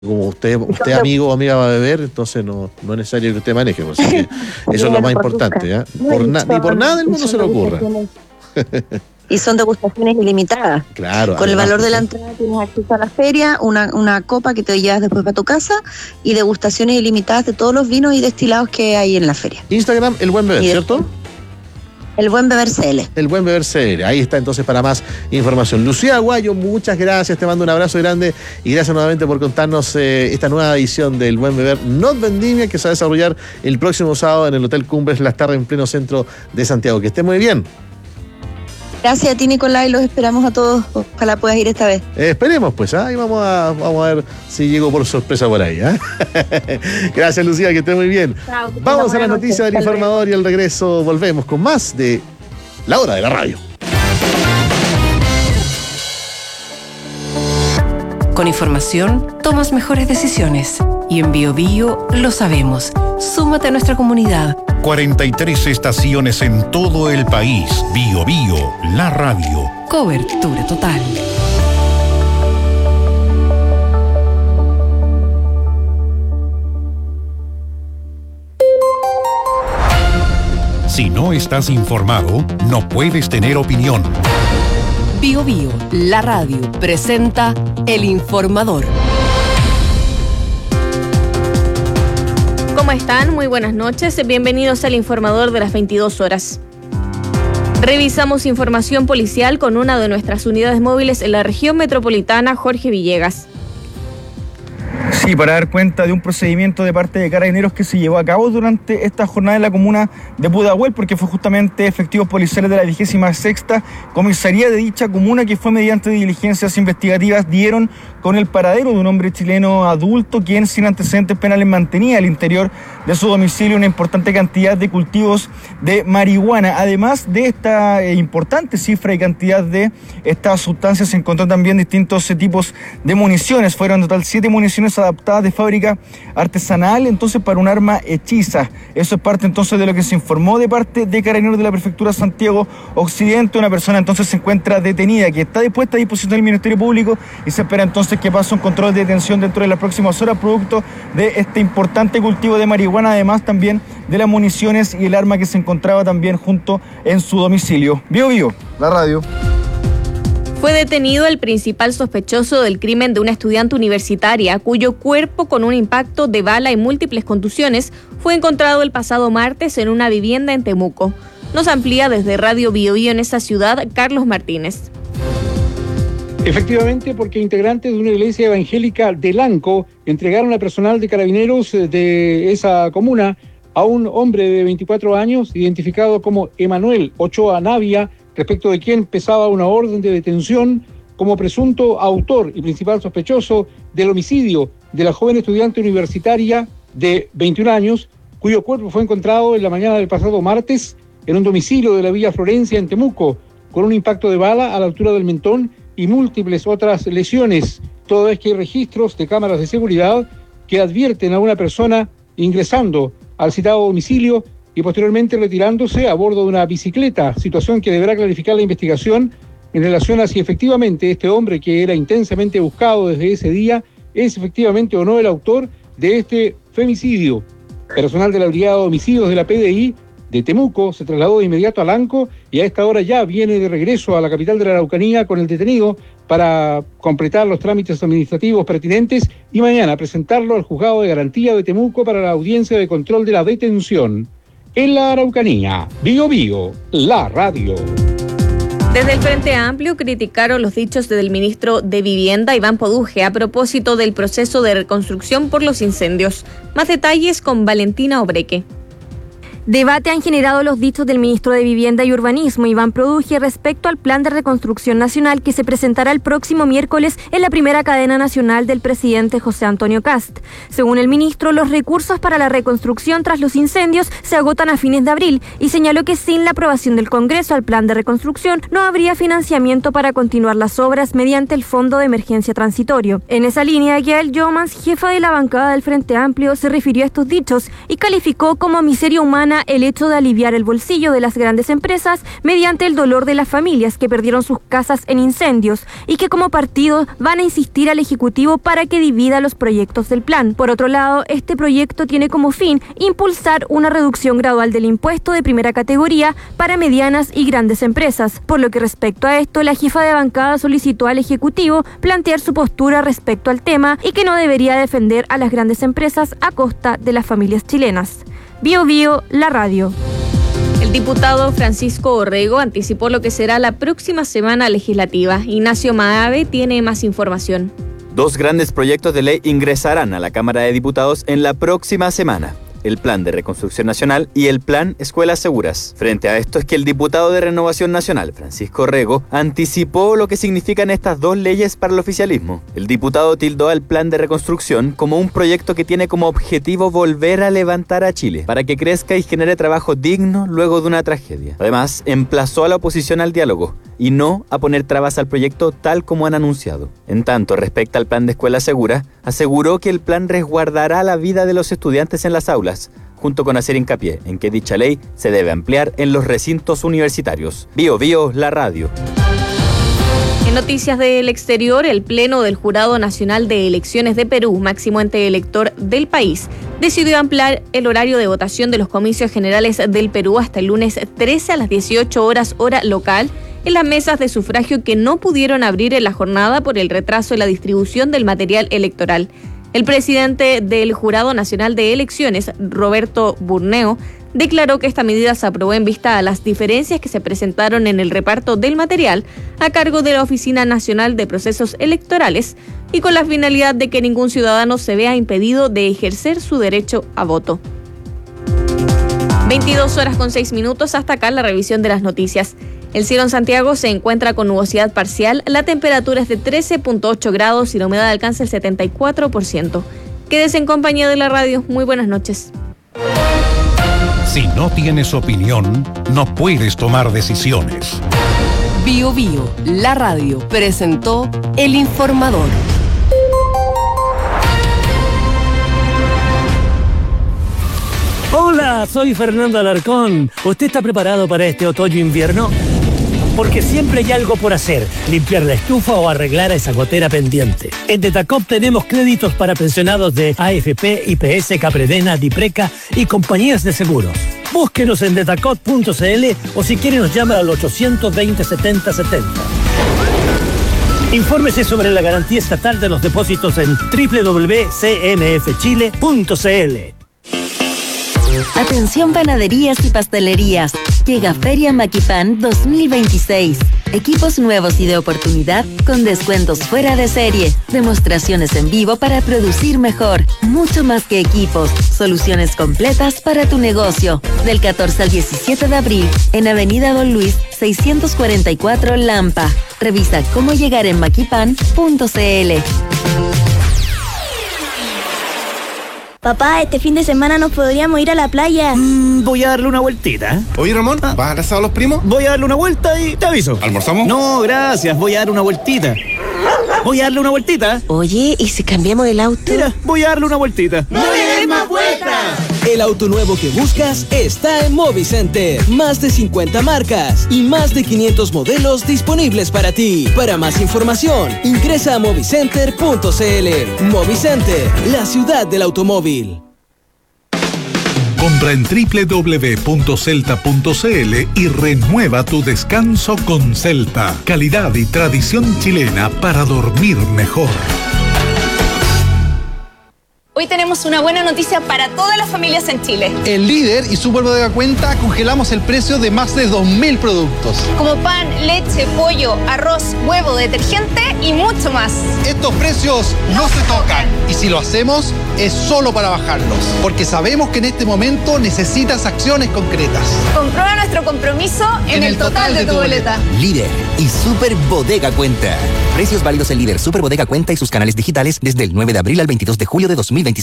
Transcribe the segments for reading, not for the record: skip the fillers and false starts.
Como usted amigo o amiga va a beber, entonces no es necesario que usted maneje, así que eso es lo más importante, ¿eh? Ni por nada del mundo se le ocurra. Y son degustaciones ilimitadas. Claro. Con el valor de la entrada tienes acceso a la feria, una copa que te llevas después para tu casa y degustaciones ilimitadas de todos los vinos y destilados que hay en la feria. Instagram, El Buen Beber, ¿cierto? El Buen Beber CL. El Buen Beber CL. Ahí está entonces para más información. Lucía Aguayo, muchas gracias. Te mando un abrazo grande y gracias nuevamente por contarnos esta nueva edición del Buen Beber Not Vendimia que se va a desarrollar el próximo sábado en el Hotel Cumbres Las Tardes en pleno centro de Santiago. Que esté muy bien. Gracias a ti, Nicolás, y los esperamos a todos. Ojalá puedas ir esta vez. Esperemos, pues, y vamos a ver si llego por sorpresa por ahí. Gracias, Lucía, que esté muy bien. Chao, vamos a las noticias del informador y al regreso volvemos con más de La Hora de la Radio. Con información tomas mejores decisiones y en Bio Bio lo sabemos. Súmate a nuestra comunidad. 43 estaciones en todo el país. Bio Bio, la radio. Cobertura total. Si no estás informado, no puedes tener opinión. Bio Bio, la radio, presenta El Informador. ¿Cómo están? Muy buenas noches. Bienvenidos al Informador de las 22 horas. Revisamos información policial con una de nuestras unidades móviles en la región metropolitana, Jorge Villegas. Sí, para dar cuenta de un procedimiento de parte de Carabineros que se llevó a cabo durante esta jornada en la comuna de Pudahuel, porque fue justamente efectivos policiales de la 26ª comisaría de dicha comuna que fue mediante diligencias investigativas dieron con el paradero de un hombre chileno adulto quien sin antecedentes penales mantenía al interior de su domicilio una importante cantidad de cultivos de marihuana. Además de esta importante cifra y cantidad de estas sustancias, se encontró también distintos tipos de municiones. Fueron en total 7 municiones adaptadas de fábrica artesanal, entonces para un arma hechiza. Eso es parte entonces de lo que se informó de parte de Carabineros de la Prefectura Santiago Occidente. Una persona entonces se encuentra detenida, que está dispuesta a disposición del Ministerio Público y se espera entonces que pase un control de detención dentro de las próximas horas, producto de este importante cultivo de marihuana, además también de las municiones y el arma que se encontraba también junto en su domicilio. Bio Bio, la radio. Fue detenido el principal sospechoso del crimen de una estudiante universitaria cuyo cuerpo con un impacto de bala y múltiples contusiones fue encontrado el pasado martes en una vivienda en Temuco. Nos amplía desde Radio Bio Bio en esa ciudad, Carlos Martínez. Efectivamente, porque integrantes de una iglesia evangélica de Lanco entregaron a personal de Carabineros de esa comuna a un hombre de 24 años identificado como Emanuel Ochoa Navia, respecto de quien pesaba una orden de detención como presunto autor y principal sospechoso del homicidio de la joven estudiante universitaria de 21 años, cuyo cuerpo fue encontrado en la mañana del pasado martes en un domicilio de la Villa Florencia en Temuco, con un impacto de bala a la altura del mentón y múltiples otras lesiones, toda vez que hay registros de cámaras de seguridad que advierten a una persona ingresando al citado domicilio y posteriormente retirándose a bordo de una bicicleta, situación que deberá clarificar la investigación en relación a si efectivamente este hombre, que era intensamente buscado desde ese día, es efectivamente o no el autor de este femicidio. Personal de la Brigada de Homicidios de la PDI de Temuco se trasladó de inmediato a Lanco y a esta hora ya viene de regreso a la capital de la Araucanía con el detenido para completar los trámites administrativos pertinentes y mañana presentarlo al Juzgado de Garantía de Temuco para la audiencia de control de la detención. En la Araucanía, Bio Bio, la radio. Desde el Frente Amplio criticaron los dichos del ministro de Vivienda, Iván Poduje, a propósito del proceso de reconstrucción por los incendios. Más detalles con Valentina Obreque. Debate han generado los dichos del ministro de Vivienda y Urbanismo, Iván Produje, respecto al plan de reconstrucción nacional que se presentará el próximo miércoles en la primera cadena nacional del presidente José Antonio Kast. Según el ministro, los recursos para la reconstrucción tras los incendios se agotan a fines de abril y señaló que sin la aprobación del Congreso al plan de reconstrucción no habría financiamiento para continuar las obras mediante el Fondo de Emergencia Transitorio. En esa línea, Yael Yomans, jefa de la bancada del Frente Amplio, se refirió a estos dichos y calificó como miseria humana prima el hecho de aliviar el bolsillo de las grandes empresas mediante el dolor de las familias que perdieron sus casas en incendios y que como partido van a insistir al Ejecutivo para que divida los proyectos del plan. Por otro lado, este proyecto tiene como fin impulsar una reducción gradual del impuesto de primera categoría para medianas y grandes empresas. Por lo que respecto a esto, la jefa de bancada solicitó al Ejecutivo plantear su postura respecto al tema y que no debería defender a las grandes empresas a costa de las familias chilenas. Bio Bio, la radio. El diputado Francisco Orrego anticipó lo que será la próxima semana legislativa. Ignacio Maave tiene más información. 2 grandes proyectos de ley ingresarán a la Cámara de Diputados en la próxima semana: el Plan de Reconstrucción Nacional y el Plan Escuelas Seguras. Frente a esto es que el diputado de Renovación Nacional, Francisco Orrego, anticipó lo que significan estas 2 leyes para el oficialismo. El diputado tildó al Plan de Reconstrucción como un proyecto que tiene como objetivo volver a levantar a Chile para que crezca y genere trabajo digno luego de una tragedia. Además, emplazó a la oposición al diálogo y no a poner trabas al proyecto tal como han anunciado. En tanto, respecto al Plan de Escuela Segura, aseguró que el plan resguardará la vida de los estudiantes en las aulas, junto con hacer hincapié en que dicha ley se debe ampliar en los recintos universitarios. Bio Bio, la radio. En noticias del exterior, el Pleno del Jurado Nacional de Elecciones de Perú, máximo ente elector del país, decidió ampliar el horario de votación de los comicios generales del Perú hasta el lunes 13 a las 18 horas hora local en las mesas de sufragio que no pudieron abrir en la jornada por el retraso en la distribución del material electoral. El presidente del Jurado Nacional de Elecciones, Roberto Burneo, declaró que esta medida se aprobó en vista a las diferencias que se presentaron en el reparto del material a cargo de la Oficina Nacional de Procesos Electorales y con la finalidad de que ningún ciudadano se vea impedido de ejercer su derecho a voto. 22:06. Hasta acá la revisión de las noticias. El cielo en Santiago se encuentra con nubosidad parcial, la temperatura es de 13.8 grados y la humedad alcanza el 74%. Quédese en compañía de la radio. Muy buenas noches. Si no tienes opinión, no puedes tomar decisiones. Bio Bio, la radio, presentó El Informador. Hola, soy Fernando Alarcón. ¿Usted está preparado para este otoño-invierno? Porque siempre hay algo por hacer, limpiar la estufa o arreglar esa gotera pendiente. En Detacop tenemos créditos para pensionados de AFP, IPS, Capredena, Dipreca y compañías de seguros. Búsquenos en detacop.cl o si quiere nos llama al 820-7070. Infórmese sobre la garantía estatal de los depósitos en www.cmfchile.cl. Atención panaderías y pastelerías. Llega Feria Maquipan 2026. Equipos nuevos y de oportunidad con descuentos fuera de serie. Demostraciones en vivo para producir mejor. Mucho más que equipos. Soluciones completas para tu negocio. Del 14 al 17 de abril en Avenida Don Luis 644 Lampa. Revisa cómo llegar en maquipan.cl. Papá, este fin de semana nos podríamos ir a la playa. Voy a darle una vueltita. Oye, Ramón, ¿vas a casar a los primos? Voy a darle una vuelta y te aviso. ¿Almorzamos? No, gracias. Voy a darle una vueltita. Oye, ¿y si cambiamos el auto? Mira, voy a darle una vueltita. ¡No le des más vueltas! El auto nuevo que buscas está en Movicenter. Más de 50 marcas y más de 500 modelos disponibles para ti. Para más información, ingresa a movicenter.cl. Movicenter, la ciudad del automóvil. Compra en www.celta.cl y renueva tu descanso con Celta. Calidad y tradición chilena para dormir mejor. Hoy tenemos una buena noticia para todas las familias en Chile. En Líder y Super Bodega Cuenta congelamos el precio de más de 2.000 productos. Como pan, leche, pollo, arroz, huevo, detergente y mucho más. Estos precios no se tocan. Y si lo hacemos, es solo para bajarlos. Porque sabemos que en este momento necesitas acciones concretas. Comprueba nuestro compromiso en el total de tu boleta. Líder y Super Bodega Cuenta. Precios válidos en Líder, Super Bodega Cuenta y sus canales digitales desde el 9 de abril al 22 de julio de 2026.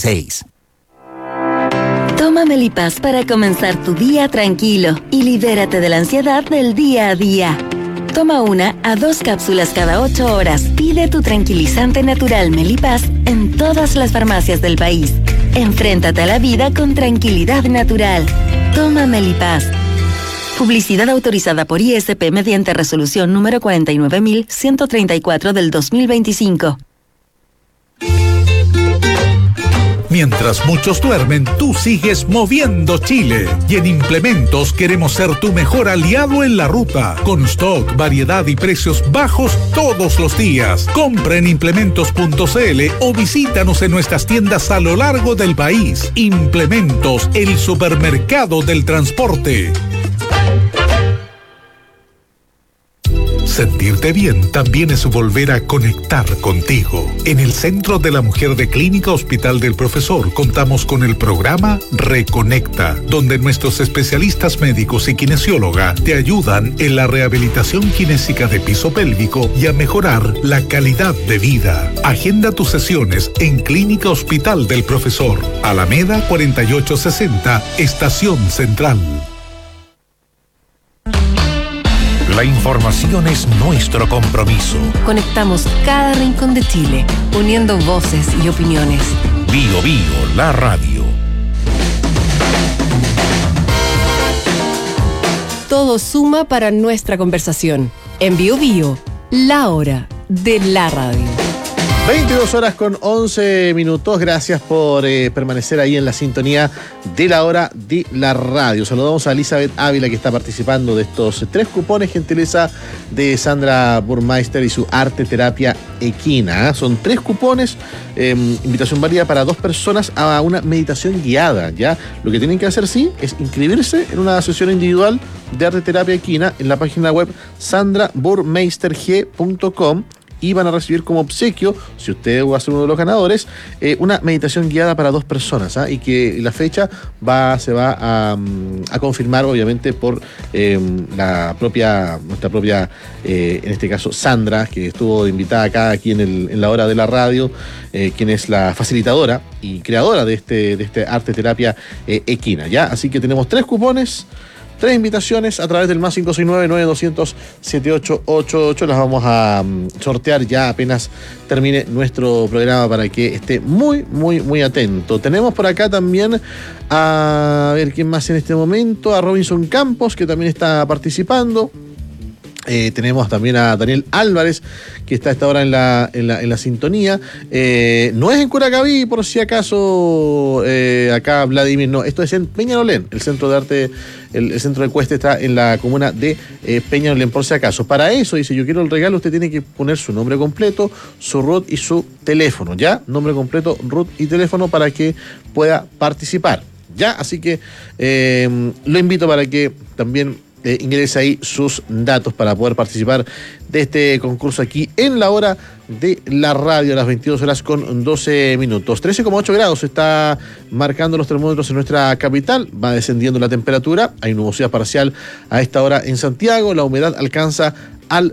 Toma Melipaz para comenzar tu día tranquilo y libérate de la ansiedad del día a día. Toma 1 a 2 cápsulas cada 8 horas. Pide tu tranquilizante natural Melipaz en todas las farmacias del país. Enfréntate a la vida con tranquilidad natural. Toma Melipaz. Publicidad autorizada por ISP mediante resolución número 49.134 del 2025. Mientras muchos duermen, tú sigues moviendo Chile. Y en Implementos queremos ser tu mejor aliado en la ruta. Con stock, variedad y precios bajos todos los días. Compra en implementos.cl o visítanos en nuestras tiendas a lo largo del país. Implementos, el supermercado del transporte. Sentirte bien también es volver a conectar contigo. En el Centro de la Mujer de Clínica Hospital del Profesor contamos con el programa Reconecta, donde nuestros especialistas médicos y kinesióloga te ayudan en la rehabilitación kinésica de piso pélvico y a mejorar la calidad de vida. Agenda tus sesiones en Clínica Hospital del Profesor, Alameda 4860, Estación Central. La información es nuestro compromiso. Conectamos cada rincón de Chile, uniendo voces y opiniones. Bio Bio, la radio. Todo suma para nuestra conversación. En Bio Bio, la hora de la radio. 22 horas con 11 minutos. Gracias por permanecer ahí en la sintonía de la hora de la radio. Saludamos a Elizabeth Ávila, que está participando de estos 3 cupones, gentileza de Sandra Burmeister y su arte terapia equina. Son 3 cupones, invitación válida para 2 personas a una meditación guiada. ¿Ya? Lo que tienen que hacer, sí, es inscribirse en una sesión individual de arte terapia equina en la página web sandraburmeisterg.com. Y van a recibir como obsequio, si usted va a ser uno de los ganadores, una meditación guiada para 2 personas, y que la fecha se va a confirmar, obviamente, por nuestra propia, en este caso, Sandra, que estuvo invitada acá aquí en la hora de la radio, quien es la facilitadora y creadora de este arte terapia equina, ¿ya? Así que tenemos 3 cupones, 3 invitaciones a través del más 569-9200-7888. Las vamos a sortear ya apenas termine nuestro programa para que esté muy, muy, muy atento. Tenemos por acá también a ver quién más en este momento, a Robinson Campos, que también está participando. Tenemos también a Daniel Álvarez, que está a esta hora en la sintonía. No es en Curacaví, por si acaso, acá Vladimir, no, esto es en Peñalolén, el centro de arte, el centro de Cueste está en la comuna de Peñalolén, por si acaso. Para eso, dice, yo quiero el regalo, usted tiene que poner su nombre completo, su RUT y su teléfono, ¿ya? Nombre completo, RUT y teléfono para que pueda participar, ¿ya? Así que lo invito para que también ingrese ahí sus datos para poder participar de este concurso aquí en la hora de la radio a las 22 horas con 12 minutos. 13,8 grados está marcando los termómetros en nuestra capital, va descendiendo la temperatura, hay nubosidad parcial a esta hora en Santiago, la humedad alcanza al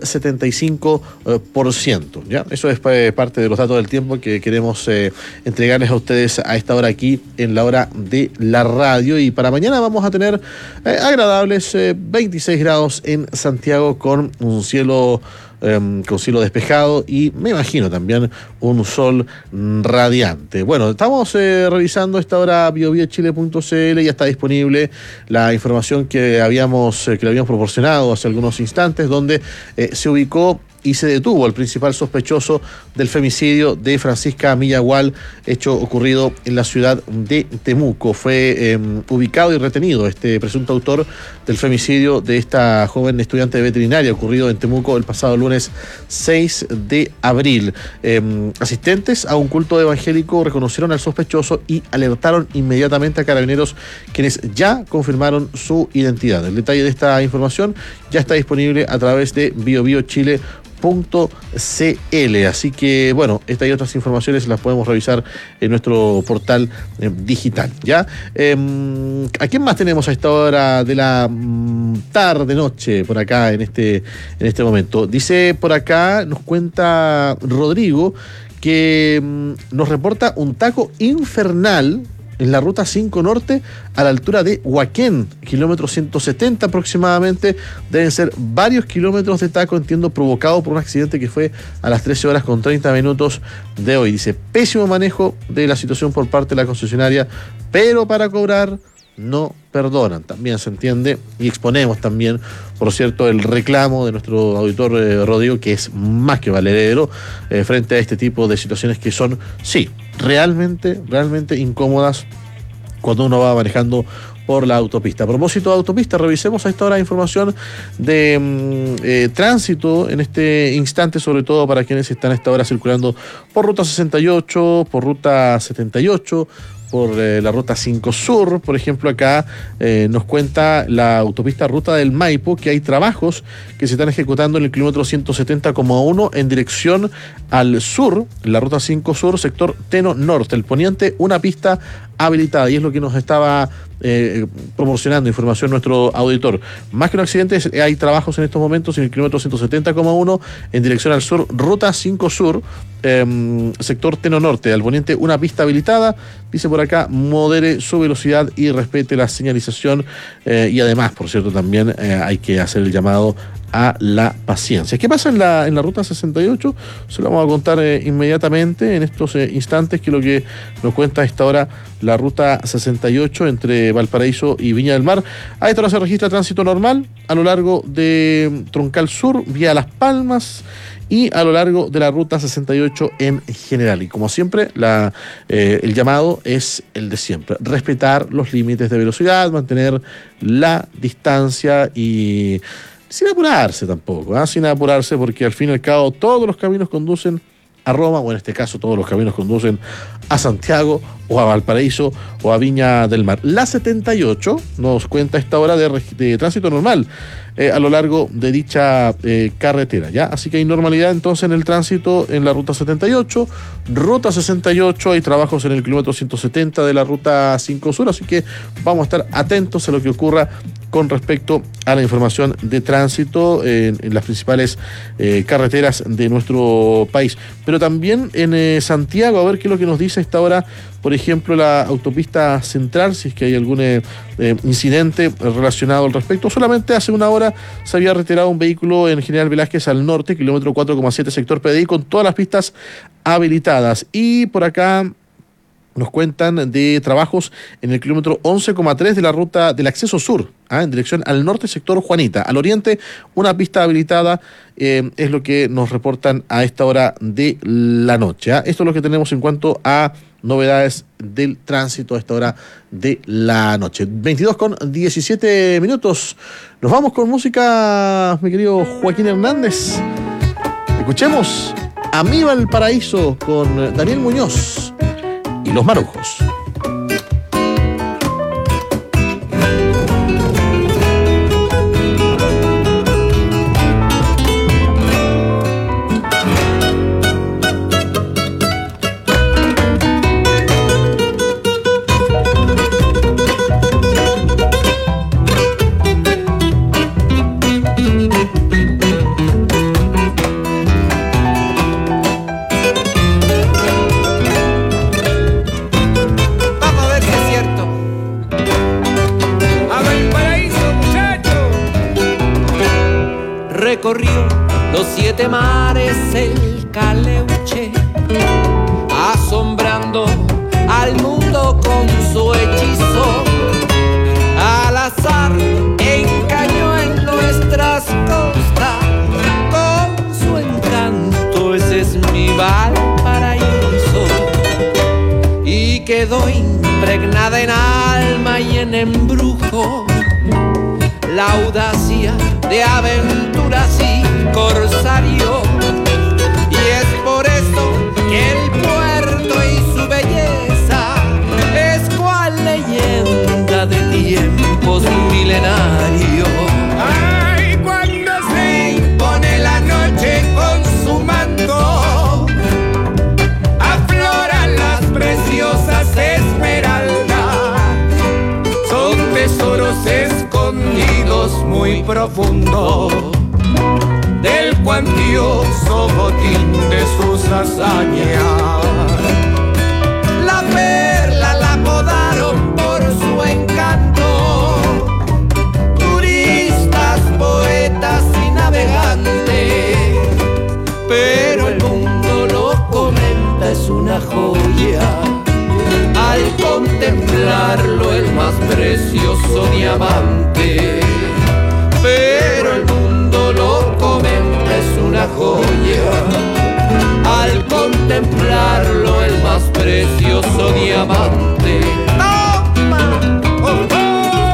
75%. ¿Ya? Eso es parte de los datos del tiempo que queremos entregarles a ustedes a esta hora aquí en la hora de la radio. Y para mañana vamos a tener agradables 26 grados en Santiago con un cielo despejado y me imagino también un sol radiante. Bueno, estamos revisando esta hora biobiochile.cl, ya está disponible la información que le habíamos proporcionado hace algunos instantes, donde se ubicó y se detuvo al principal sospechoso del femicidio de Francisca Millagual, hecho ocurrido en la ciudad de Temuco. Fue ubicado y retenido este presunto autor del femicidio de esta joven estudiante de veterinaria, ocurrido en Temuco el pasado lunes 6 de abril. Asistentes a un culto evangélico reconocieron al sospechoso y alertaron inmediatamente a carabineros, quienes ya confirmaron su identidad. El detalle de esta información ya está disponible a través de biobiochile.cl. Así que, bueno, estas y otras informaciones las podemos revisar en nuestro portal digital, ¿ya? ¿A quién más tenemos a esta hora de la tarde-noche por acá en este momento? Dice por acá, nos cuenta Rodrigo, que nos reporta un taco infernal en la ruta 5 Norte a la altura de Huaquén, kilómetro 170 aproximadamente. Deben ser varios kilómetros de taco, entiendo, provocado por un accidente que fue a las 13 horas con 30 minutos de hoy. Dice, pésimo manejo de la situación por parte de la concesionaria, pero para cobrar no perdonan. También se entiende y exponemos también, por cierto, el reclamo de nuestro auditor Rodrigo, que es más que valedero frente a este tipo de situaciones que son, sí, realmente incómodas cuando uno va manejando por la autopista. A propósito de autopista, revisemos a esta hora información de tránsito en este instante, sobre todo para quienes están a esta hora circulando por ruta 68, por ruta 78, por la ruta 5 Sur. Por ejemplo, acá nos cuenta la autopista Ruta del Maipo que hay trabajos que se están ejecutando en el kilómetro 170,1 en dirección al sur, la ruta 5 Sur, sector Teno Norte. El poniente, una pista habilitada, y es lo que nos estaba proporcionando información nuestro auditor. Más que un accidente, hay trabajos en estos momentos en el kilómetro 170,1 en dirección al sur, ruta 5 Sur, sector Teno Norte. Al poniente, una pista habilitada. Dice por acá, modere su velocidad y respete la señalización, y además, por cierto, también hay que hacer el llamado a la paciencia. ¿Qué pasa en la ruta 68? Se lo vamos a contar inmediatamente en estos instantes, que es lo que nos cuenta a esta hora la ruta 68 entre Valparaíso y Viña del Mar. A esta hora se registra tránsito normal a lo largo de Troncal Sur, vía Las Palmas, y a lo largo de la ruta 68 en general. Y como siempre, el llamado es el de siempre: respetar los límites de velocidad, mantener la distancia y sin apurarse tampoco, sin apurarse, porque al fin y al cabo todos los caminos conducen a Roma, o en este caso todos los caminos conducen a Santiago o a Valparaíso o a Viña del Mar. La 78 nos cuenta esta hora de tránsito normal a lo largo de dicha carretera, ¿ya? Así que hay normalidad entonces en el tránsito en la ruta 78, ruta 68, hay trabajos en el kilómetro 170 de la ruta 5 Sur, así que vamos a estar atentos a lo que ocurra con respecto a la información de tránsito en las principales carreteras de nuestro país. Pero también en Santiago, a ver qué es lo que nos dice a esta hora, por ejemplo, la autopista central, si es que hay algún incidente relacionado al respecto. Solamente hace una hora se había retirado un vehículo en General Velázquez al norte, kilómetro 4,7, sector PDI, con todas las pistas habilitadas. Y por acá nos cuentan de trabajos en el kilómetro 11,3 de la ruta del acceso sur, en dirección al norte, sector Juanita. Al oriente, una pista habilitada, es lo que nos reportan a esta hora de la noche. Esto es lo que tenemos en cuanto a novedades del tránsito a esta hora de la noche. 22:17. Nos vamos con música, mi querido Joaquín Hernández. Escuchemos a Mi Valparaíso con Daniel Muñoz y Los Marujos. Recorrió los 7 mares el Caleuche, asombrando al mundo con su hechizo. Al azar encañó en nuestras costas con su encanto. Ese es mi Valparaíso, y quedó impregnada en alma y en embrujo la audacia de aventuras y corsario. Y es por eso que el puerto y su belleza es cual leyenda de tiempos milenarios. Ay, cuando se impone la noche con su manto, afloran las preciosas esmeraldas. Son tesoros escondidos muy profundo del cuantioso botín de sus hazañas. La perla la apodaron por su encanto, turistas, poetas y navegantes, pero el mundo lo comenta, es una joya al contemplarlo el más breve precioso diamante. Pero el mundo lo comenta, es una joya. Al contemplarlo, el más precioso diamante. ¡Toma! ¡Oh, oh!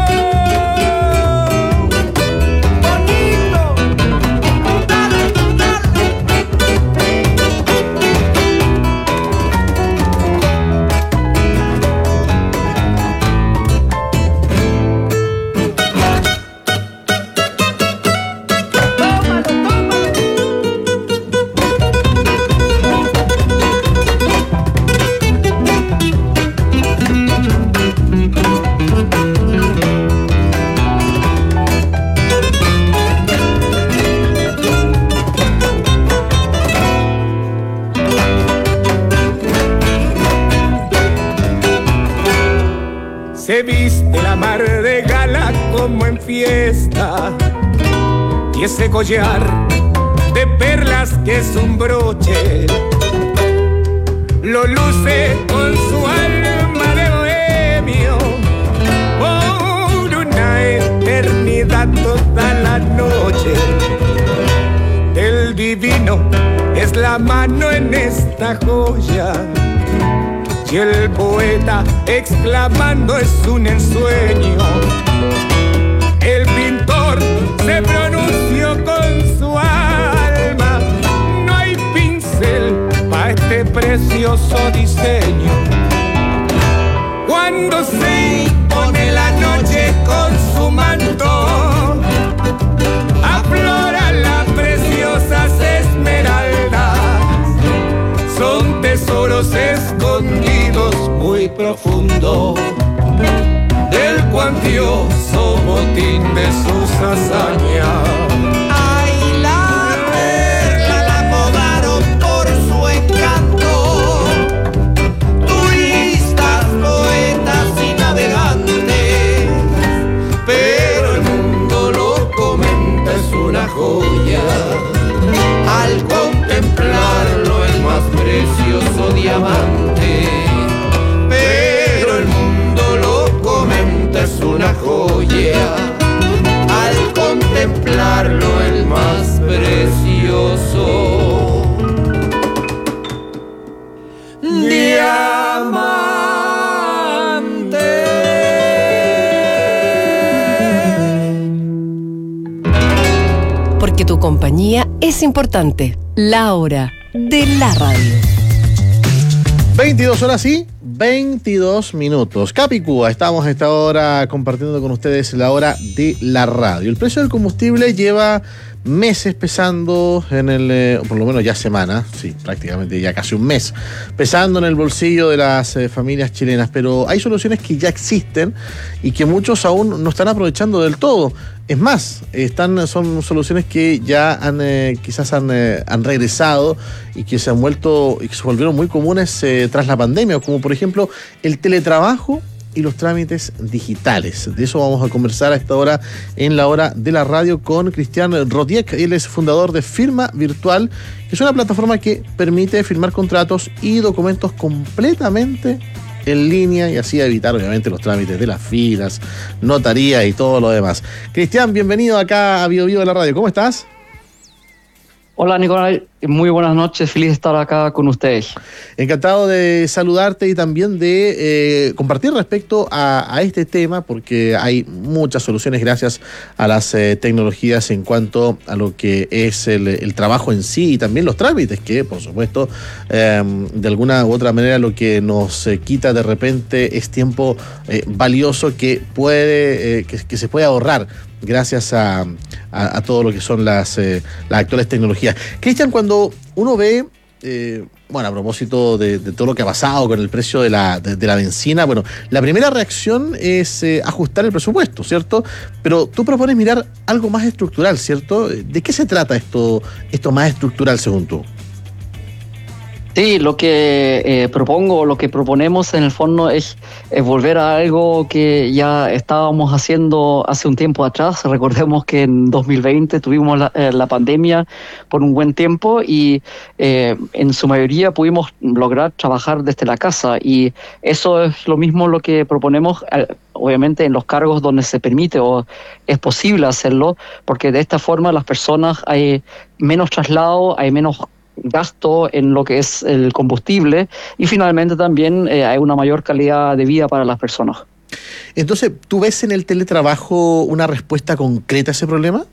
Se viste la mar de gala como en fiesta, y ese collar de perlas que es un broche lo luce con su alma de bohemio por una eternidad toda la noche. Del divino es la mano en esta joya, y el poeta exclamando es un ensueño. El pintor se pronunció con su alma, no hay pincel para este precioso diseño. Cuando se impone la noche con su manto, afloran las preciosas esmeraldas, son tesoros escondidos muy profundo del cuantioso botín de sus hazañas. Ay, la perla la apodaron por su encanto, turistas, poetas y navegantes, pero el mundo lo comenta, es una joya. Al contemplarlo, el más precioso diamante. Pero el mundo lo comenta, es una joya. Al contemplarlo, el más precioso diamante. Porque tu compañía es importante. La hora de la radio. 22 horas y 22 minutos. Capicúa, estamos a esta hora compartiendo con ustedes la hora de la radio. El precio del combustible lleva meses pesando en el, por lo menos ya semanas, sí, prácticamente ya casi un mes, pesando en el bolsillo de las familias chilenas, pero hay soluciones que ya existen y que muchos aún no están aprovechando del todo. Es más, son soluciones que ya quizás han regresado y que se han vuelto y que se volvieron muy comunes tras la pandemia, como por ejemplo el teletrabajo y los trámites digitales. De eso vamos a conversar a esta hora en la hora de la radio con Cristian Rodiek. Él es fundador de Firma Virtual, que es una plataforma que permite firmar contratos y documentos completamente en línea y así evitar obviamente los trámites de las filas, notaría y todo lo demás. Cristian, bienvenido acá a Bio Bio de la radio. ¿Cómo estás? Hola Nicolás, muy buenas noches, feliz de estar acá con ustedes. Encantado de saludarte y también de compartir respecto a este tema, porque hay muchas soluciones gracias a las tecnologías en cuanto a lo que es el trabajo en sí y también los trámites, que por supuesto de alguna u otra manera lo que nos quita de repente es tiempo valioso que se puede ahorrar gracias a todo lo que son las actuales tecnologías. Cristian, cuando uno ve, a propósito de todo lo que ha pasado con el precio de la benzina, la primera reacción es ajustar el presupuesto, ¿cierto? Pero tú propones mirar algo más estructural, ¿cierto? ¿De qué se trata esto más estructural según tú? Sí, lo que lo que proponemos en el fondo es volver a algo que ya estábamos haciendo hace un tiempo atrás. Recordemos que en 2020 tuvimos la pandemia por un buen tiempo y en su mayoría pudimos lograr trabajar desde la casa, y eso es lo mismo lo que proponemos, obviamente en los cargos donde se permite o es posible hacerlo, porque de esta forma las personas hay menos traslado, hay menos gasto en lo que es el combustible, y finalmente también hay una mayor calidad de vida para las personas. Entonces, ¿tú ves en el teletrabajo una respuesta concreta a ese problema?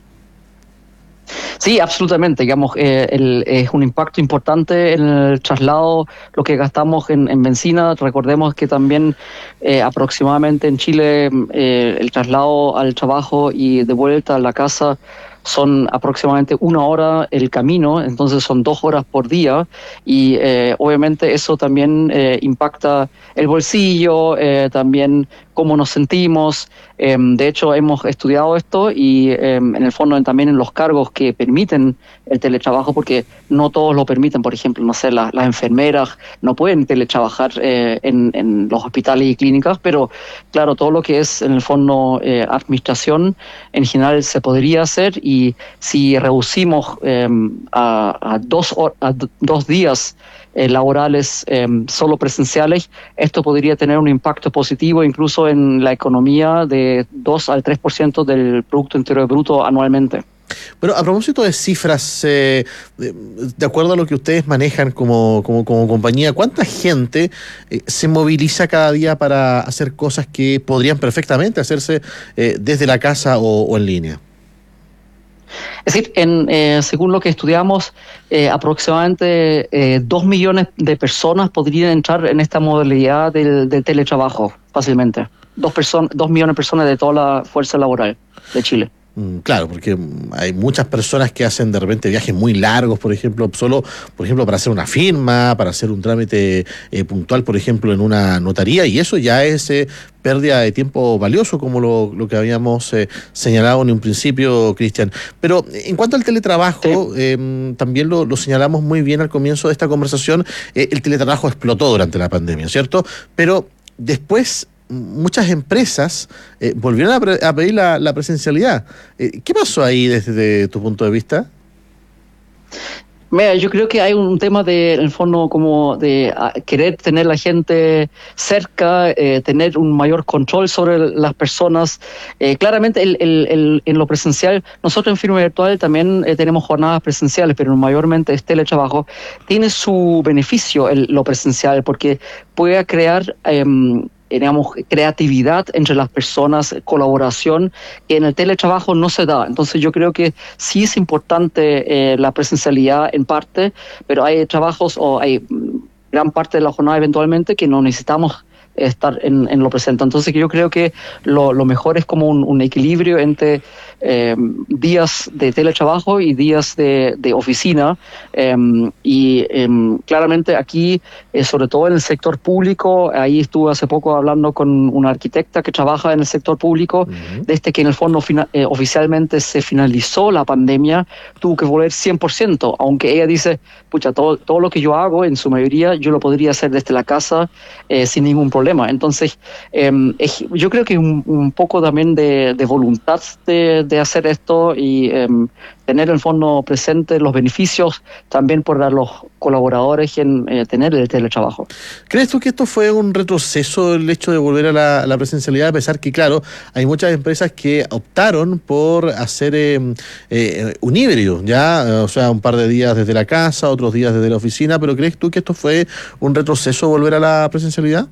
Sí, absolutamente. Digamos, es un impacto importante en el traslado, lo que gastamos en benzina. Recordemos que también aproximadamente en Chile el traslado al trabajo y de vuelta a la casa son aproximadamente 1 hora el camino, entonces son 2 horas por día, y obviamente eso también impacta el bolsillo, también cómo nos sentimos. De hecho, hemos estudiado esto y en el fondo también en los cargos que permiten el teletrabajo, porque no todos lo permiten. Por ejemplo, no sé, las enfermeras no pueden teletrabajar en los hospitales y clínicas, pero claro, todo lo que es en el fondo administración en general se podría hacer, y si reducimos a 2 días laborales solo presenciales, esto podría tener un impacto positivo incluso en la economía de 2 al 3% del Producto Interior Bruto anualmente. Bueno, a propósito de cifras, de acuerdo a lo que ustedes manejan como compañía, ¿cuánta gente se moviliza cada día para hacer cosas que podrían perfectamente hacerse desde la casa o en línea? Es decir, según lo que estudiamos, aproximadamente 2 millones de personas podrían entrar en esta modalidad del teletrabajo fácilmente. 2 millones de personas de toda la fuerza laboral de Chile. Claro, porque hay muchas personas que hacen de repente viajes muy largos, por ejemplo, para hacer una firma, para hacer un trámite puntual, por ejemplo, en una notaría, y eso ya es pérdida de tiempo valioso, como lo que habíamos señalado en un principio, Cristian. Pero en cuanto al teletrabajo, también lo señalamos muy bien al comienzo de esta conversación, el teletrabajo explotó durante la pandemia, ¿cierto? Pero después muchas empresas volvieron a pedir la presencialidad. ¿Qué pasó ahí desde tu punto de vista? Mira, yo creo que hay un tema en el fondo como de querer tener la gente cerca, tener un mayor control sobre las personas. Claramente en lo presencial, nosotros en Firma Virtual también tenemos jornadas presenciales, pero mayormente es teletrabajo. Tiene su beneficio lo presencial, porque puede crear creatividad entre las personas, colaboración, que en el teletrabajo no se da. Entonces yo creo que sí es importante la presencialidad en parte, pero hay trabajos o hay gran parte de la jornada eventualmente que no necesitamos estar en lo presente. Entonces yo creo que lo mejor es como un equilibrio entre días de teletrabajo y días de oficina, y claramente aquí, sobre todo en el sector público, ahí estuve hace poco hablando con una arquitecta que trabaja en el sector público. Desde que en el fondo oficialmente se finalizó la pandemia, tuvo que volver 100%, aunque ella dice, pucha, todo lo que yo hago en su mayoría yo lo podría hacer desde la casa sin ningún problema. Entonces, yo creo que un poco también de voluntad de hacer esto, y tener en el fondo presente los beneficios también por los colaboradores en tener el teletrabajo. ¿Crees tú que esto fue un retroceso, el hecho de volver a la presencialidad, a pesar que, claro, hay muchas empresas que optaron por hacer un híbrido, ya, o sea, un par de días desde la casa, otros días desde la oficina, pero ¿crees tú que esto fue un retroceso, volver a la presencialidad?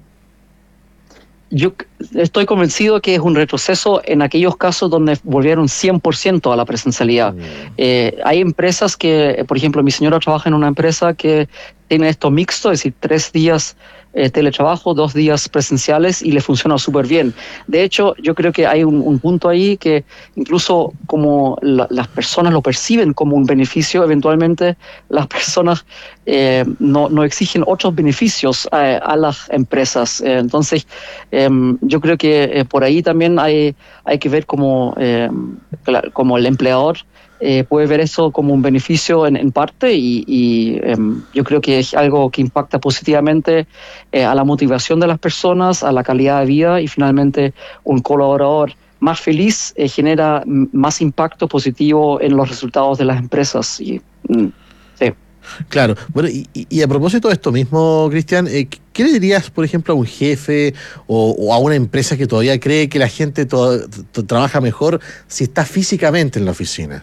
Yo estoy convencido que es un retroceso en aquellos casos donde volvieron 100% a la presencialidad. Hay empresas que, por ejemplo, mi señora trabaja en una empresa que tiene esto mixto, es decir, 3 días teletrabajo, 2 días presenciales, y le funciona súper bien. De hecho, yo creo que hay un punto ahí que incluso como las personas lo perciben como un beneficio, eventualmente las personas no exigen otros beneficios a las empresas. Entonces, yo creo que por ahí también hay que ver como el empleador puede ver eso como un beneficio en parte y yo creo que es algo que impacta positivamente a la motivación de las personas, a la calidad de vida y finalmente un colaborador más feliz genera más impacto positivo en los resultados de las empresas. Sí. Claro. Bueno, y a propósito de esto mismo, Cristian, ¿qué le dirías, por ejemplo, a un jefe o a una empresa que todavía cree que la gente trabaja mejor si está físicamente en la oficina?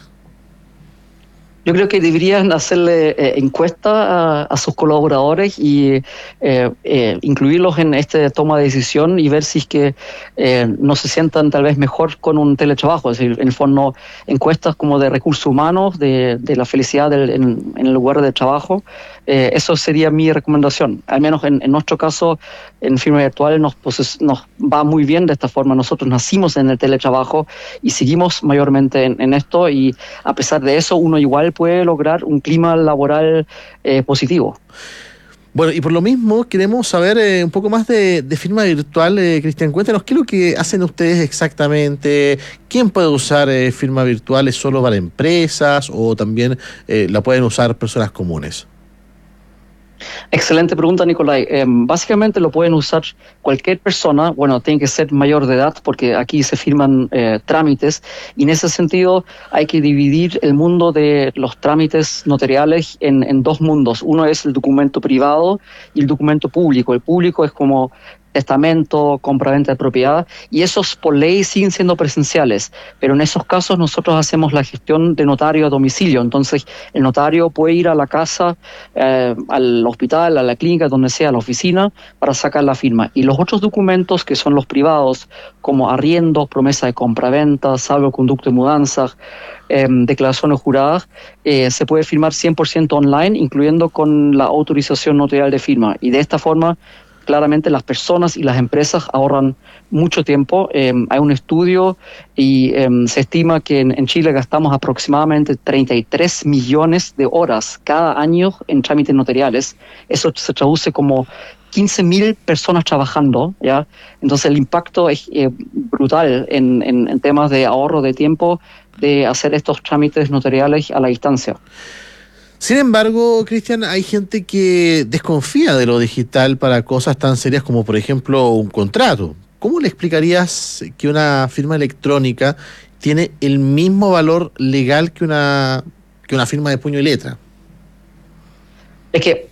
Yo creo que deberían hacerle encuesta a sus colaboradores y incluirlos en esta toma de decisión y ver si es que no se sientan tal vez mejor con un teletrabajo. Es decir, en el fondo, encuestas como de recursos humanos, de la felicidad en el lugar de trabajo. Eso sería mi recomendación. Al menos en nuestro caso, en Firma Virtual nos va muy bien de esta forma. Nosotros nacimos en el teletrabajo y seguimos mayormente en esto y a pesar de eso uno igual puede lograr un clima laboral positivo. Bueno, y por lo mismo queremos saber un poco más de Firma Virtual. Cristian, cuéntanos qué es lo que hacen ustedes exactamente. ¿Quién puede usar Firma Virtual? ¿Es solo para empresas o también la pueden usar personas comunes? Excelente pregunta, Nicolai. Básicamente lo pueden usar cualquier persona. Bueno, tiene que ser mayor de edad porque aquí se firman trámites y en ese sentido hay que dividir el mundo de los trámites notariales en dos mundos. Uno es el documento privado y el documento público. El público es como testamento, compra-venta de propiedad, y esos por ley siguen siendo presenciales, pero en esos casos nosotros hacemos la gestión de notario a domicilio. Entonces el notario puede ir a la casa, al hospital, a la clínica, donde sea, a la oficina, para sacar la firma. Y los otros documentos que son los privados, como arriendos, promesa de compra-venta, salvoconducto de mudanzas, declaraciones juradas, se puede firmar 100% online, incluyendo con la autorización notarial de firma. Y de esta forma, claramente las personas y las empresas ahorran mucho tiempo. Hay un estudio y se estima que en Chile gastamos aproximadamente 33 millones de horas cada año en trámites notariales. Eso se traduce como 15.000 personas trabajando, ¿ya? Entonces el impacto es brutal en temas de ahorro de tiempo de hacer estos trámites notariales a la distancia. Sin embargo, Cristian, hay gente que desconfía de lo digital para cosas tan serias como, por ejemplo, un contrato. ¿Cómo le explicarías que una firma electrónica tiene el mismo valor legal que una firma de puño y letra? Es que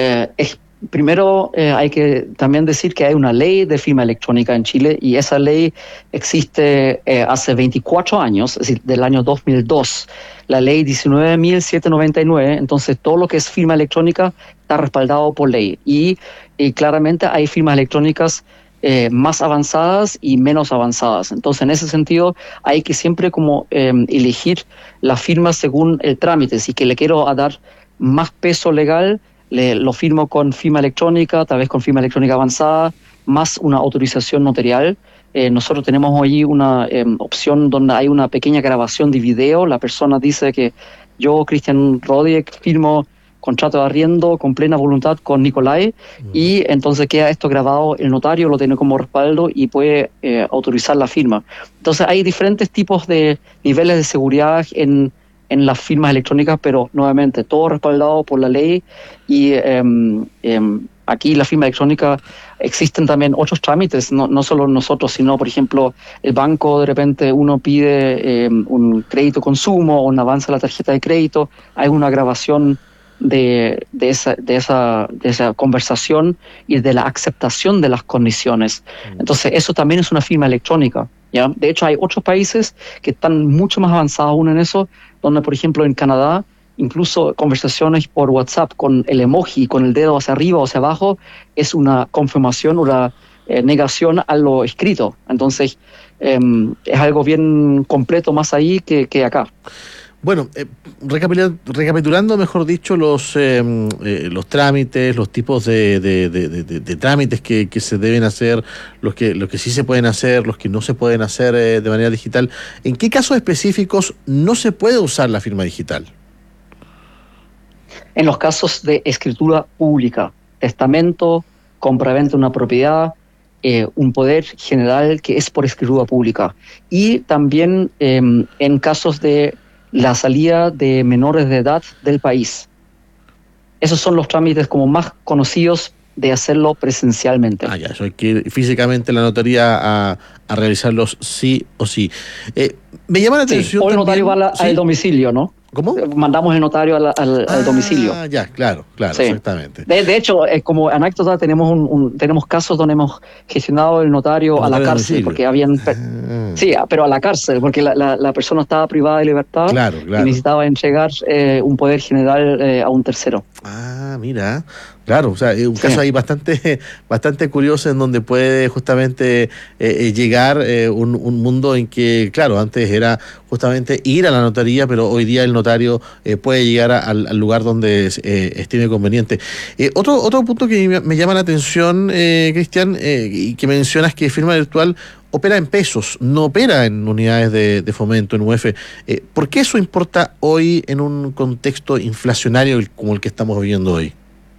primero hay que también decir que hay una ley de firma electrónica en Chile y esa ley existe hace 24 años, es decir, del año 2002. La ley 19.799, entonces todo lo que es firma electrónica está respaldado por ley y claramente hay firmas electrónicas más avanzadas y menos avanzadas. Entonces en ese sentido hay que siempre como elegir la firma según el trámite. Si que le quiero dar más peso legal, lo firmo con firma electrónica, tal vez con firma electrónica avanzada, más una autorización notarial. Nosotros tenemos allí una opción donde hay una pequeña grabación de video. La persona dice que yo, Cristian Rodiek, firmo contrato de arriendo con plena voluntad con Nicolai y entonces queda esto grabado, el notario lo tiene como respaldo y puede autorizar la firma. Entonces hay diferentes tipos de niveles de seguridad en las firmas electrónicas, pero nuevamente todo respaldado por la ley y aquí la firma electrónica existen también otros trámites, no solo nosotros, sino por ejemplo el banco de repente uno pide un crédito consumo o un avance a la tarjeta de crédito, hay una grabación de esa conversación y de la aceptación de las condiciones. Entonces eso también es una firma electrónica, ¿ya? De hecho hay otros países que están mucho más avanzados aún en eso, donde por ejemplo en Canadá incluso conversaciones por WhatsApp con el emoji, con el dedo hacia arriba o hacia abajo, es una confirmación, una negación a lo escrito. Entonces es algo bien completo más ahí que acá. Bueno, recapitulando, mejor dicho, los trámites, los tipos de trámites que se deben hacer, los que sí se pueden hacer, los que no se pueden hacer de manera digital. ¿En qué casos específicos no se puede usar la firma digital? En los casos de escritura pública, testamento, compraventa de una propiedad, un poder general que es por escritura pública. Y también en casos de la salida de menores de edad del país. Esos son los trámites como más conocidos de hacerlo presencialmente. Ya, eso hay que ir físicamente a la notaría a realizarlos sí o sí. Me llama la atención. O el notario va ¿sí? al domicilio, ¿no? ¿Cómo? Mandamos el notario al domicilio. Ya, claro, sí. Exactamente. De hecho, como anécdota, tenemos casos donde hemos gestionado el notario a la cárcel, porque habían... Sí, pero a la cárcel, porque la persona estaba privada de libertad y necesitaba entregar un poder general a un tercero. Mira, claro, o sea, es un caso ahí bastante curioso en donde puede justamente llegar un mundo en que, claro, antes era justamente ir a la notaría, pero hoy día el notario puede llegar al lugar donde estime conveniente. Otro punto que me llama la atención, Cristian, y que mencionas que Firma Virtual opera en pesos, no opera en unidades de fomento, en UF. ¿Por qué eso importa hoy en un contexto inflacionario como el que estamos viviendo hoy?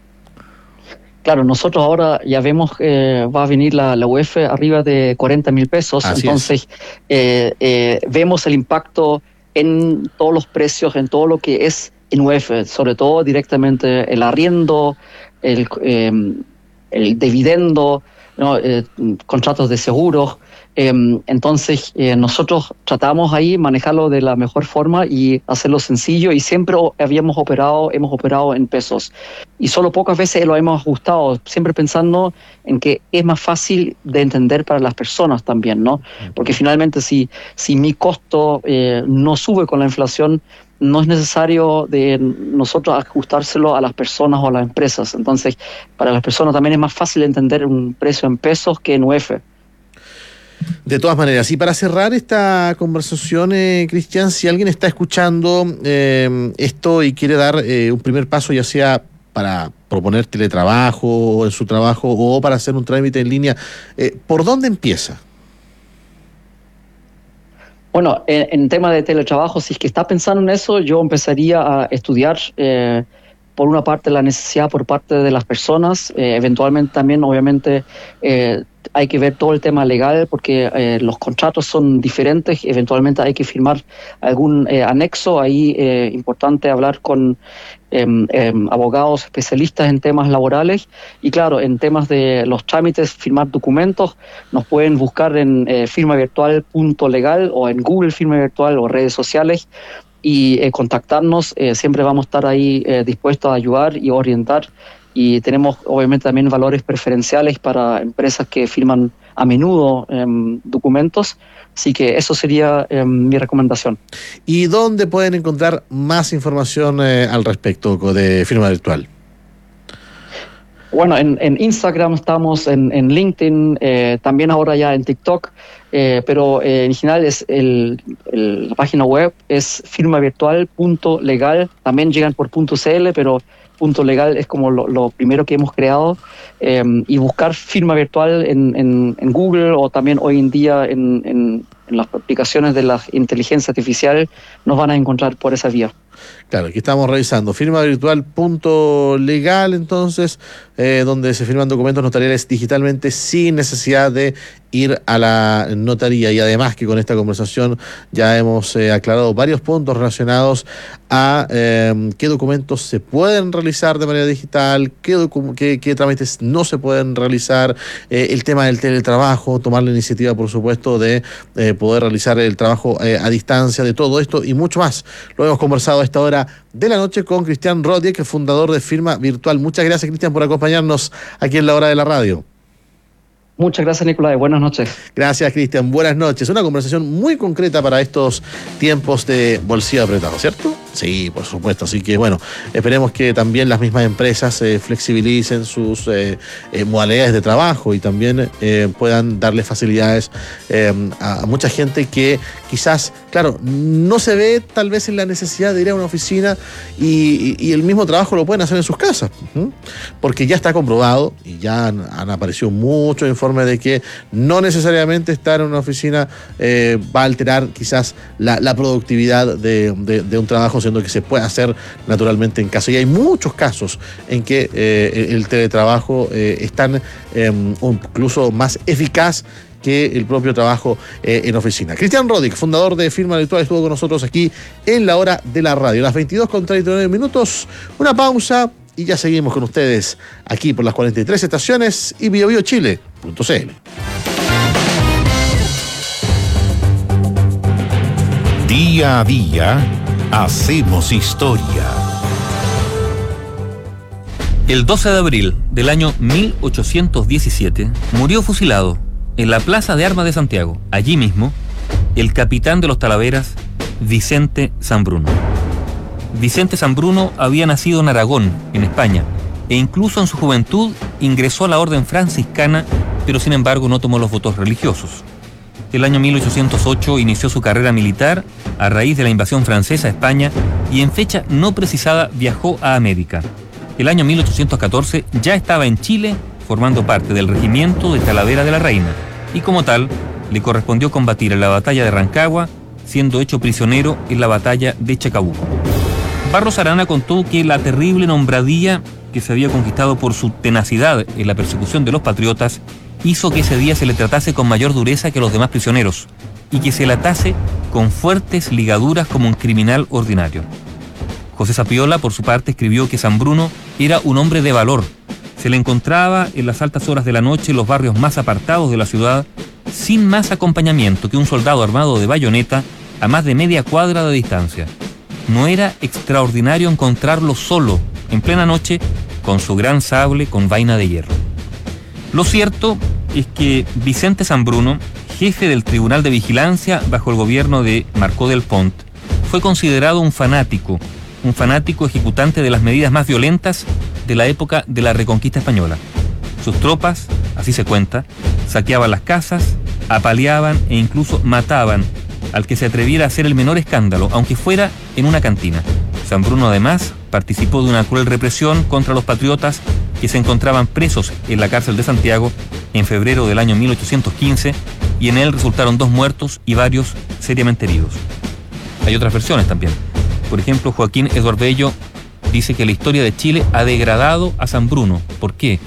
Claro, nosotros ahora ya vemos que va a venir la UF arriba de 40.000 pesos, entonces vemos el impacto en todos los precios, en todo lo que es en UF, sobre todo directamente el arriendo, el dividendo, ¿no? Contratos de seguros. Entonces nosotros tratamos ahí manejarlo de la mejor forma y hacerlo sencillo, y siempre hemos operado en pesos, y solo pocas veces lo hemos ajustado, siempre pensando en que es más fácil de entender para las personas también, ¿no? Porque finalmente si mi costo no sube con la inflación, no es necesario de nosotros ajustárselo a las personas o a las empresas. Entonces, para las personas también es más fácil entender un precio en pesos que en UF. De todas maneras, y para cerrar esta conversación, Cristian, si alguien está escuchando esto y quiere dar un primer paso, ya sea para proponer teletrabajo en su trabajo o para hacer un trámite en línea, ¿por dónde empieza? Bueno, en tema de teletrabajo, si es que está pensando en eso, yo empezaría a estudiar, por una parte, la necesidad por parte de las personas, eventualmente también, obviamente, hay que ver todo el tema legal, porque los contratos son diferentes, eventualmente hay que firmar algún anexo, ahí importante hablar con abogados especialistas en temas laborales, y claro, en temas de los trámites, firmar documentos, nos pueden buscar en firmavirtual.legal o en Google Firma Virtual o redes sociales, y contactarnos. Siempre vamos a estar ahí dispuestos a ayudar y orientar, y tenemos obviamente también valores preferenciales para empresas que firman a menudo documentos, así que eso sería mi recomendación. ¿Y dónde pueden encontrar más información al respecto de Firma Virtual? Bueno, en Instagram estamos, en LinkedIn, también ahora ya en TikTok, pero en general es la página web es firmavirtual.legal, también llegan por .cl, pero .legal es como lo primero que hemos creado, y buscar Firma Virtual en Google, o también hoy en día en las aplicaciones de la inteligencia artificial, nos van a encontrar por esa vía. Claro, aquí estamos revisando firmavirtual.legal, entonces, donde se firman documentos notariales digitalmente sin necesidad de ir a la notaría. Y además que con esta conversación ya hemos aclarado varios puntos relacionados a qué documentos se pueden realizar de manera digital, qué trámites no se pueden realizar, el tema del teletrabajo, tomar la iniciativa, por supuesto, de poder realizar el trabajo a distancia, de todo esto y mucho más. Lo hemos conversado a esta hora de la noche con Cristian Rodiek, que es fundador de Firma Virtual. Muchas gracias, Cristian, por acompañarnos aquí en La Hora de la Radio. Muchas gracias, Nicolás. Buenas noches. Gracias, Cristian. Buenas noches. Una conversación muy concreta para estos tiempos de bolsillo apretado, ¿cierto? Sí, por supuesto. Así que, bueno, esperemos que también las mismas empresas flexibilicen sus modalidades de trabajo y también puedan darle facilidades a mucha gente que quizás, claro, no se ve tal vez en la necesidad de ir a una oficina y el mismo trabajo lo pueden hacer en sus casas. Porque ya está comprobado y ya han aparecido muchos informes de que no necesariamente estar en una oficina va a alterar quizás la productividad de un trabajo, siendo que se puede hacer naturalmente en casa. Y hay muchos casos en que el teletrabajo es tan incluso más eficaz que el propio trabajo en oficina. Cristian Rodic, fundador de Firma Virtual, estuvo con nosotros aquí en la hora de la radio. Las 22:39 minutos, una pausa y ya seguimos con ustedes aquí por las 43 estaciones y biobiochile.cl. Día a día hacemos historia. El 12 de abril del año 1817 murió fusilado en la Plaza de Armas de Santiago, allí mismo, el capitán de los Talaveras, Vicente Sambruno. Vicente Sambruno había nacido en Aragón, en España, e incluso en su juventud ingresó a la orden franciscana, pero sin embargo no tomó los votos religiosos. El año 1808 inició su carrera militar a raíz de la invasión francesa a España y en fecha no precisada viajó a América. El año 1814 ya estaba en Chile formando parte del regimiento de Talavera de la Reina y como tal le correspondió combatir en la batalla de Rancagua, siendo hecho prisionero en la batalla de Chacabuco. Barros Arana contó que la terrible nombradía que se había conquistado por su tenacidad en la persecución de los patriotas hizo que ese día se le tratase con mayor dureza que a los demás prisioneros y que se le atase con fuertes ligaduras como un criminal ordinario. José Sapiola, por su parte, escribió que Sambruno era un hombre de valor. Se le encontraba en las altas horas de la noche en los barrios más apartados de la ciudad, sin más acompañamiento que un soldado armado de bayoneta a más de media cuadra de distancia. No era extraordinario encontrarlo solo, en plena noche, con su gran sable con vaina de hierro. Lo cierto es que Vicente Sambruno, jefe del Tribunal de Vigilancia bajo el gobierno de Marcó del Pont, fue considerado un fanático ejecutante de las medidas más violentas de la época de la Reconquista española. Sus tropas, así se cuenta, saqueaban las casas, apaleaban e incluso mataban al que se atreviera a hacer el menor escándalo, aunque fuera en una cantina. Sambruno además participó de una cruel represión contra los patriotas que se encontraban presos en la cárcel de Santiago en febrero del año 1815 y en él resultaron 2 muertos y varios seriamente heridos. Hay otras versiones también. Por ejemplo, Joaquín Eduardo Bello dice que la historia de Chile ha degradado a Sambruno. ¿Por qué?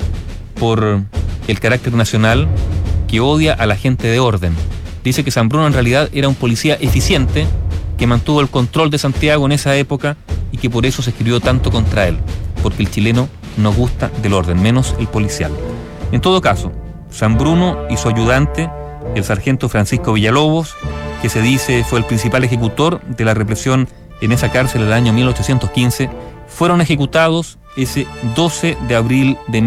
Por el carácter nacional que odia a la gente de orden. Dice que Sambruno en realidad era un policía eficiente que mantuvo el control de Santiago en esa época y que por eso se escribió tanto contra él, porque el chileno no gusta del orden, menos el policial. En todo caso, Sambruno y su ayudante, el sargento Francisco Villalobos, que se dice fue el principal ejecutor de la represión en esa cárcel en el año 1815, fueron ejecutados ese 12 de abril de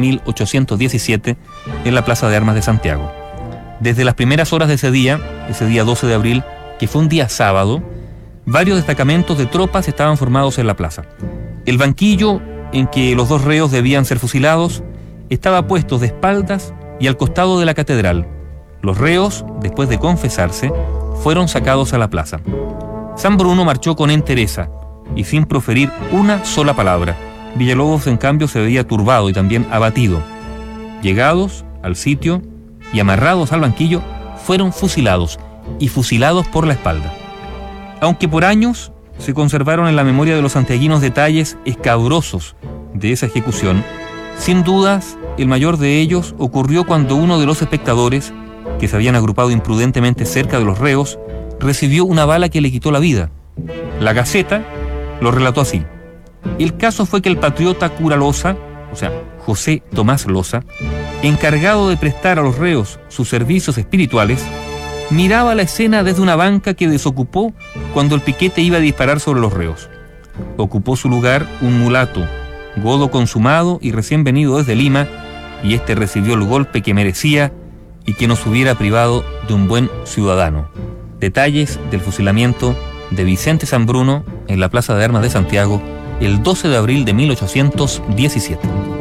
1817 en la Plaza de Armas de Santiago. Desde las primeras horas de ese día 12 de abril, que fue un día sábado, varios destacamentos de tropas estaban formados en la plaza. El banquillo en que los 2 reos debían ser fusilados estaba puesto de espaldas y al costado de la catedral. Los reos, después de confesarse, fueron sacados a la plaza. Sambruno marchó con entereza y sin proferir una sola palabra. Villalobos, en cambio, se veía turbado y también abatido. Llegados al sitio y amarrados al banquillo, fueron fusilados, y fusilados por la espalda. Aunque por años se conservaron en la memoria de los santiaguinos detalles escabrosos de esa ejecución, sin dudas, el mayor de ellos ocurrió cuando uno de los espectadores, que se habían agrupado imprudentemente cerca de los reos, recibió una bala que le quitó la vida. La Gaceta lo relató así: el caso fue que el patriota cura Loza, o sea, José Tomás Loza, encargado de prestar a los reos sus servicios espirituales, miraba la escena desde una banca que desocupó cuando el piquete iba a disparar sobre los reos. Ocupó su lugar un mulato, godo consumado y recién venido desde Lima, y este recibió el golpe que merecía y que nos hubiera privado de un buen ciudadano. Detalles del fusilamiento de Vicente Sambruno en la Plaza de Armas de Santiago el 12 de abril de 1817.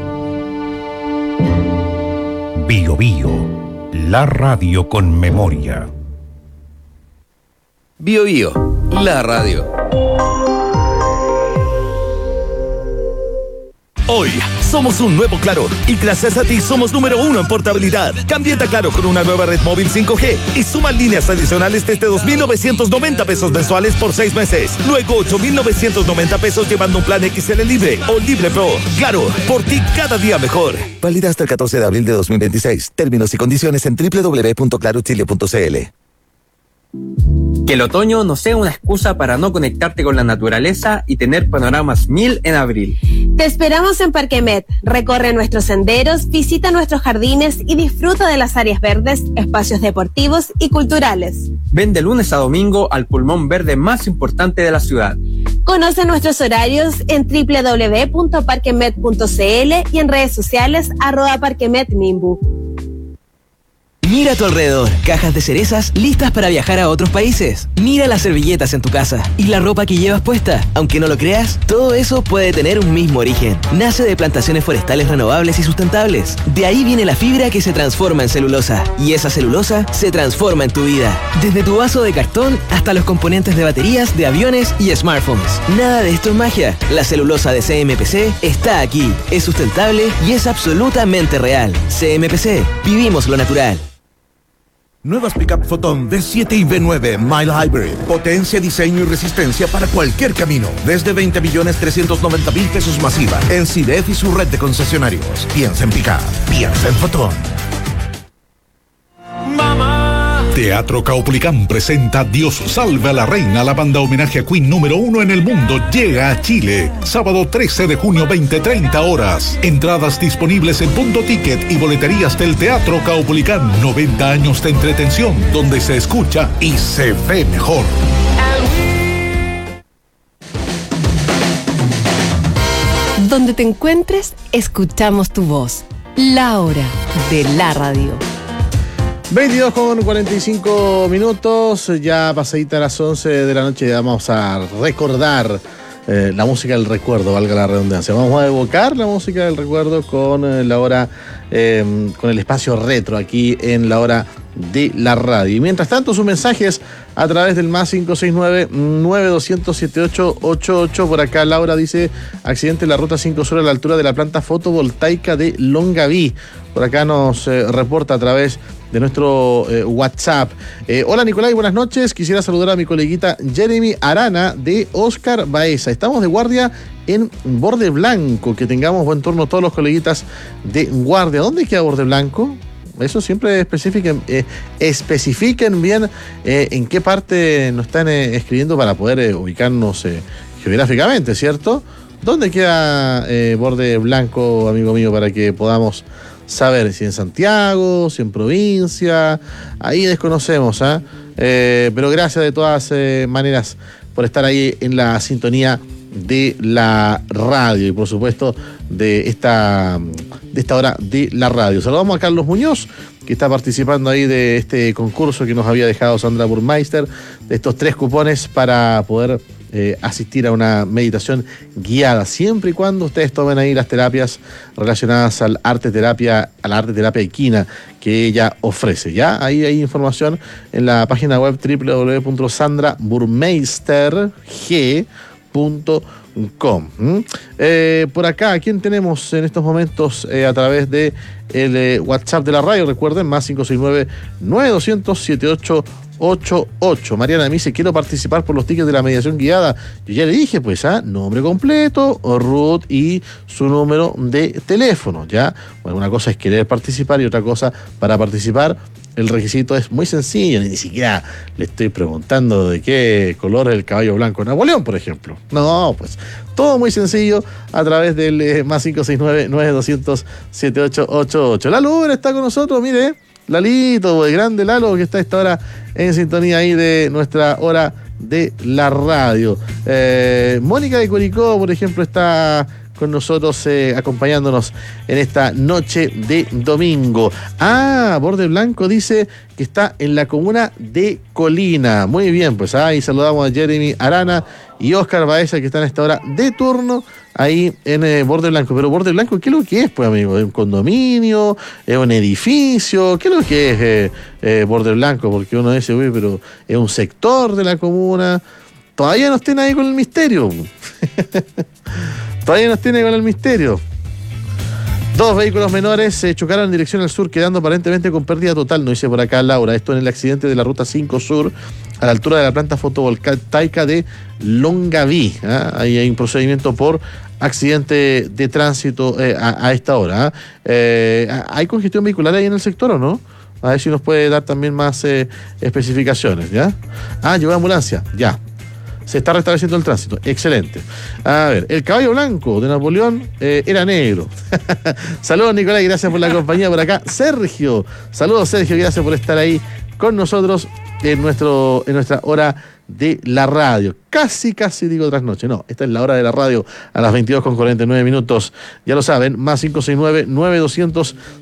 Bio Bio, la radio con memoria. Bio Bio, la radio. Hoy somos un nuevo Claro y gracias a ti somos número 1 en portabilidad. Cámbiate a Claro con una nueva red móvil 5G y suma líneas adicionales desde 2.990 pesos mensuales por 6 meses. Luego 8.990 pesos llevando un plan XL Libre o Libre Pro. Claro, por ti cada día mejor. Válida hasta el 14 de abril de 2026. Términos y condiciones en www.clarochile.cl. Que el otoño no sea una excusa para no conectarte con la naturaleza y tener panoramas 1000 en abril. Te esperamos en Parquemet. Recorre nuestros senderos, visita nuestros jardines y disfruta de las áreas verdes, espacios deportivos y culturales. Ven de lunes a domingo al pulmón verde más importante de la ciudad. Conoce nuestros horarios en www.parquemet.cl y en redes sociales @parquemetmimbu. Mira a tu alrededor, cajas de cerezas listas para viajar a otros países. Mira las servilletas en tu casa y la ropa que llevas puesta. Aunque no lo creas, todo eso puede tener un mismo origen. Nace de plantaciones forestales renovables y sustentables. De ahí viene la fibra que se transforma en celulosa. Y esa celulosa se transforma en tu vida. Desde tu vaso de cartón hasta los componentes de baterías, de aviones y smartphones. Nada de esto es magia. La celulosa de CMPC está aquí. Es sustentable y es absolutamente real. CMPC, vivimos lo natural. Nuevas Pickup Photon V7 y V9 Mile Hybrid. Potencia, diseño y resistencia para cualquier camino. Desde 20.390.000 pesos masiva. En CIDEF y su red de concesionarios. Piensa en Pickup. Piensa en Photon. Teatro Caupolicán presenta Dios salve a la reina. La banda homenaje a Queen número 1 en el mundo llega a Chile. Sábado 13 de junio, 20:30 horas. Entradas disponibles en Punto Ticket y boleterías del Teatro Caupolicán. 90 años de entretención donde se escucha y se ve mejor. Donde te encuentres, escuchamos tu voz. La hora de la radio. 22:45, ya pasadita a las 11 de la noche, vamos a recordar la música del recuerdo, valga la redundancia. Vamos a evocar la música del recuerdo con la hora, con el espacio retro aquí en la hora de la radio. Y mientras tanto, sus mensajes a través del más 569-9200-7888. Por acá Laura dice: accidente en la ruta 5 Sur a la altura de la planta fotovoltaica de Longaví. Por acá nos reporta a través de nuestro WhatsApp. Hola Nicolai, buenas noches. Quisiera saludar a mi coleguita Jeremy Arana de Oscar Baeza. Estamos de guardia en Borde Blanco. Que tengamos buen turno todos los coleguitas de guardia. ¿Dónde queda Borde Blanco? Eso siempre especifiquen bien en qué parte nos están escribiendo para poder ubicarnos geográficamente, ¿cierto? ¿Dónde queda Borde Blanco, amigo mío, para que podamos saber si en Santiago, si en provincia? Ahí desconocemos, pero gracias de todas maneras por estar ahí en la sintonía de la radio y por supuesto de esta hora de la radio. Saludamos a Carlos Muñoz, que está participando ahí de este concurso que nos había dejado Sandra Burmeister, de estos 3 cupones para poder asistir a una meditación guiada, siempre y cuando ustedes tomen ahí las terapias relacionadas a la arte terapia equina que ella ofrece. Ya ahí hay información en la página web www.sandraburmeisterg.com. Por acá, ¿a quién tenemos en estos momentos a través de el WhatsApp de la radio? Recuerden, más 569-9200-7888. Mariana me dice: quiero participar por los tickets de la mediación guiada. Yo ya le dije, pues, nombre completo, root y su número de teléfono, ¿ya? Bueno, una cosa es querer participar y otra cosa, para participar, el requisito es muy sencillo. Ni siquiera le estoy preguntando de qué color es el caballo blanco de Napoleón, por ejemplo. No, pues todo muy sencillo a través del más 569-9200-7888. Lalo Uber está con nosotros, mire, Lalito, el grande Lalo, que está a esta hora en sintonía ahí de nuestra hora de la radio. Mónica de Curicó, por ejemplo, está con nosotros acompañándonos en esta noche de domingo. Borde Blanco dice que está en la comuna de Colina. Muy bien, pues ahí saludamos a Jeremy Arana y Oscar Baeza, que están a esta hora de turno ahí en Borde Blanco. Pero Borde Blanco, ¿qué es lo que es, pues, amigo? ¿Es un condominio? ¿Es un edificio? ¿Qué es lo que es Borde Blanco? Porque uno dice, uy, pero es un sector de la comuna. Todavía nos tiene ahí con el misterio. Todavía nos tiene con el misterio. 2 vehículos menores se chocaron en dirección al sur, quedando aparentemente con pérdida total, nos dice por acá Laura. Esto en el accidente de la ruta 5 Sur, a la altura de la planta fotovoltaica de Longaví. Ahí hay un procedimiento por accidente de tránsito a esta hora. ¿Hay congestión vehicular ahí en el sector o no? A ver si nos puede dar también más especificaciones, ¿ya? Llegó ambulancia, ya. Se está restableciendo el tránsito, excelente. A ver, el caballo blanco de Napoleón era negro. Saludos, Nicolás, y gracias por la compañía por acá. Sergio, saludos, Sergio, gracias por estar ahí con nosotros en nuestra hora de la radio. Casi digo trasnoche. No, esta es la hora de la radio a las 22:49 minutos. Ya lo saben, más 569-9200